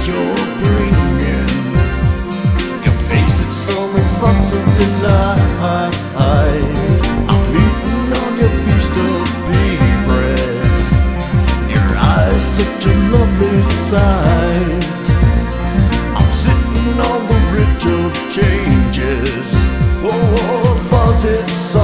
you're bringing. Your face, it's so many thoughts of delight. I'm eating on your feast of big bread. Your eyes, such a lovely sight. I'm sitting on the ridge of changes. Oh, buzz, it's